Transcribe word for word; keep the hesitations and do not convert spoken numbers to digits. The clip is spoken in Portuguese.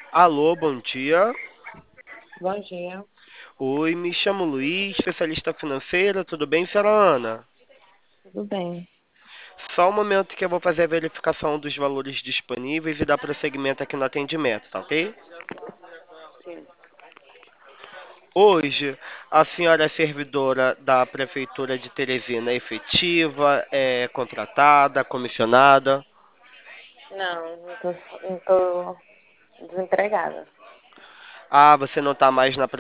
Alô, bom dia. Bom dia. Oi, me chamo Luiz, especialista financeira. Tudo bem, senhora Ana? Tudo bem? Só um momento que eu vou fazer a verificação dos valores disponíveis e dar prosseguimento aqui no atendimento, tá ok? Sim. Hoje, a senhora é servidora da Prefeitura de Teresina efetiva, é contratada, comissionada? Não, não tô, não tô desempregada. Ah, você não está mais na